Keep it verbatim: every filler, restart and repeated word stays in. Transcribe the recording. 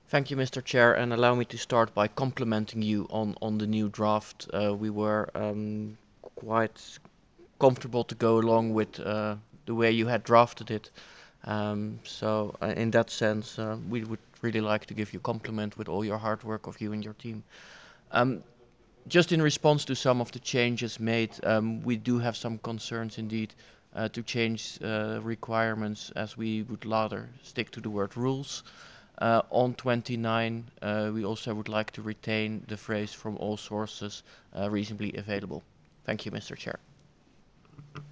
Thank you, Mister Chair, and allow me to start by complimenting you on, on the new draft. Uh, we were um, quite comfortable to go along with uh, the way you had drafted it. Um, so, uh, in that sense, uh, we would really like to give you a compliment with all your hard work of you and your team. Um, just in response to some of the changes made, um, we do have some concerns indeed uh, to change uh, requirements, as we would rather stick to the word rules. Uh, on twenty-nine, uh, we also would like to retain the phrase from all sources uh, reasonably available. Thank you, Mister Chair.